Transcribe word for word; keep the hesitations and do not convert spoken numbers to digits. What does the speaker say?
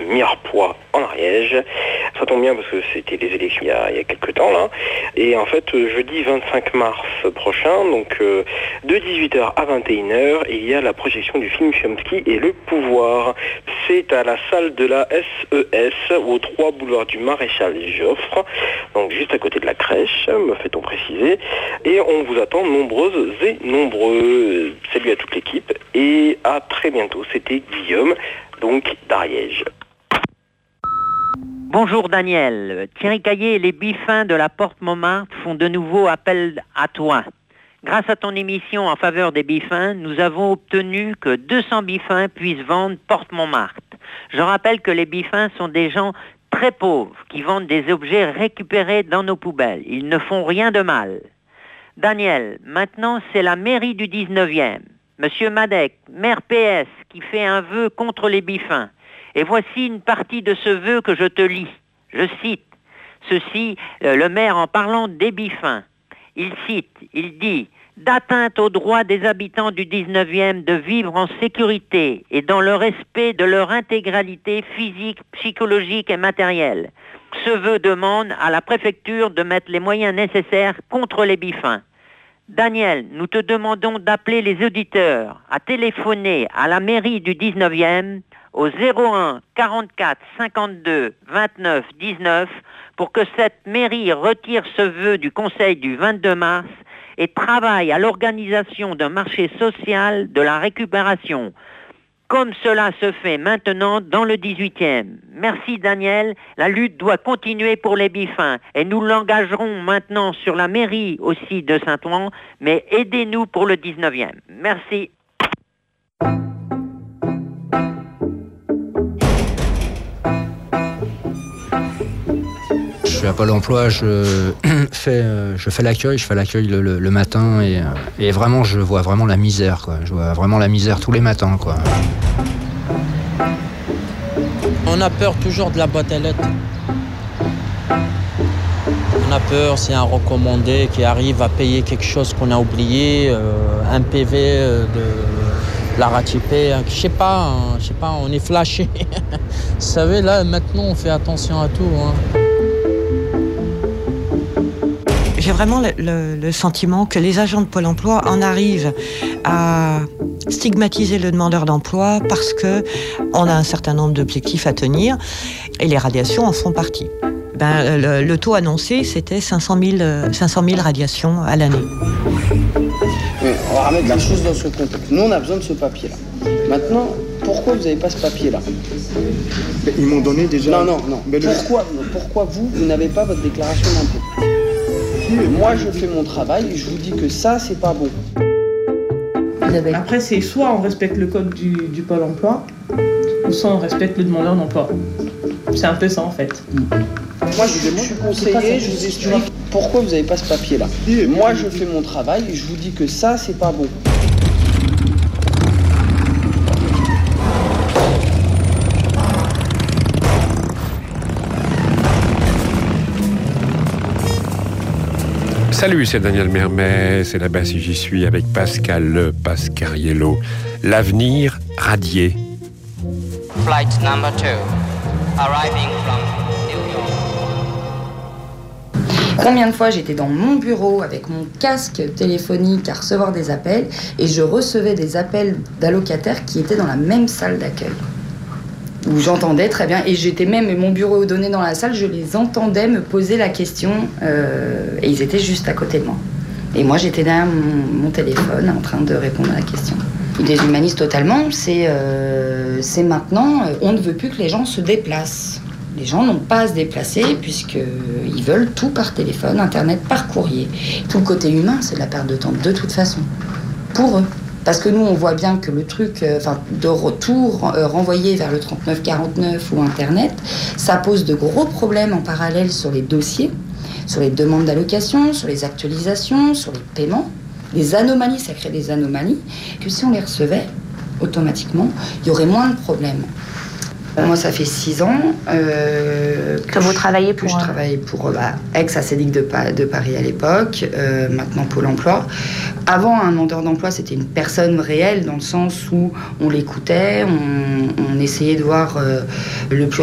Mirepoix en Ariège. Ça tombe bien parce que c'était les élections il y a, il y a quelques temps là. Et en fait, jeudi vingt-cinq mars prochain, donc euh, de dix-huit heures à vingt et une heures, il y a la projection du film Chomsky et le pouvoir. C'est à la salle de la S E S, au trois boulevard du Maréchal Joffre, donc juste à côté de la crèche, me fait-on préciser. Et on vous attend nombreuses et nombreux. Salut à toute l'équipe et à très bientôt. C'était Guillaume, donc d'Ariège. Bonjour Daniel, Thierry Caillé et les Biffins de la Porte Montmartre font de nouveau appel à toi. Grâce à ton émission en faveur des Biffins, nous avons obtenu que deux cents Biffins puissent vendre Porte Montmartre. Je rappelle que les Biffins sont des gens très pauvres qui vendent des objets récupérés dans nos poubelles. Ils ne font rien de mal. Daniel, maintenant c'est la mairie du dix-neuvième. Monsieur Madec, maire P S, qui fait un vœu contre les Biffins. Et voici une partie de ce vœu que je te lis. Je cite ceci, euh, le maire en parlant des Biffins. Il cite, il dit « D'atteinte aux droits des habitants du dix-neuvième de vivre en sécurité et dans le respect de leur intégralité physique, psychologique et matérielle. Ce vœu demande à la préfecture de mettre les moyens nécessaires contre les Biffins. » Daniel, nous te demandons d'appeler les auditeurs à téléphoner à la mairie du dix-neuvième au zéro un quarante-quatre cinquante-deux vingt-neuf dix-neuf pour que cette mairie retire ce vœu du conseil du vingt-deux mars et travaille à l'organisation d'un marché social de la récupération, comme cela se fait maintenant dans le dix-huitième. Merci Daniel, la lutte doit continuer pour les Biffins et nous l'engagerons maintenant sur la mairie aussi de Saint-Ouen, mais aidez-nous pour le dix-neuvième. Merci. Je suis à Pôle emploi, je fais, je fais l'accueil, je fais l'accueil le, le, le matin et, et vraiment je vois vraiment la misère, quoi. Je vois vraiment la misère tous les matins, quoi. On a peur toujours de la boîte à lettres. On a peur, c'est un recommandé qui arrive à payer quelque chose qu'on a oublié, euh, un P V de la ratipée, je sais pas, hein, je sais pas, on est flashé. Vous savez, là, maintenant, on fait attention à tout, hein. J'ai vraiment le, le, le sentiment que les agents de Pôle emploi en arrivent à stigmatiser le demandeur d'emploi parce qu'on a un certain nombre d'objectifs à tenir et les radiations en font partie. Ben, le, le taux annoncé, c'était cinq cent mille radiations à l'année. Mais on va remettre la chose dans ce contexte. Nous, on a besoin de ce papier-là. Maintenant, pourquoi vous n'avez pas ce papier-là? Ils m'ont donné déjà... Non, non, non. Mais pourquoi, le... pourquoi vous, vous n'avez pas votre déclaration d'impôt? Moi, je fais mon travail et je vous dis que ça, c'est pas bon. Après, c'est soit on respecte le code du, du Pôle emploi, ou soit on respecte le demandeur d'emploi. C'est un peu ça, en fait. Moi, je, je suis conseiller, je vous explique pourquoi vous n'avez pas ce papier-là. Moi, je fais mon travail et je vous dis que ça, c'est pas bon. Salut, c'est Daniel Mermet, c'est là-bas si j'y suis avec Pascal Le Pascariello. L'avenir radié. Flight number two, arriving from New York. Combien de fois j'étais dans mon bureau avec mon casque téléphonique à recevoir des appels et je recevais des appels d'allocataires qui étaient dans la même salle d'accueil. Où j'entendais très bien, et j'étais même, mon bureau donné dans la salle, je les entendais me poser la question, euh, et ils étaient juste à côté de moi. Et moi, j'étais derrière mon, mon téléphone en train de répondre à la question. Ils déshumanisent totalement, c'est, euh, c'est maintenant, on ne veut plus que les gens se déplacent. Les gens n'ont pas à se déplacer puisqu'ils veulent tout par téléphone, internet, par courrier. Tout le côté humain, c'est de la perte de temps, de toute façon, pour eux. Parce que nous, on voit bien que le truc euh, de retour euh, renvoyé vers le trente-neuf quarante-neuf ou Internet, ça pose de gros problèmes en parallèle sur les dossiers, sur les demandes d'allocation, sur les actualisations, sur les paiements. Les anomalies, ça crée des anomalies, que si on les recevait automatiquement, il y aurait moins de problèmes. Moi, ça fait six ans euh, que, que vous je, travaillez pour... Que je travaille pour bah, ex-Acédic de, de Paris à l'époque, euh, maintenant Pôle emploi. Avant, un demandeur d'emploi, c'était une personne réelle, dans le sens où on l'écoutait, on, on essayait de voir euh, le plus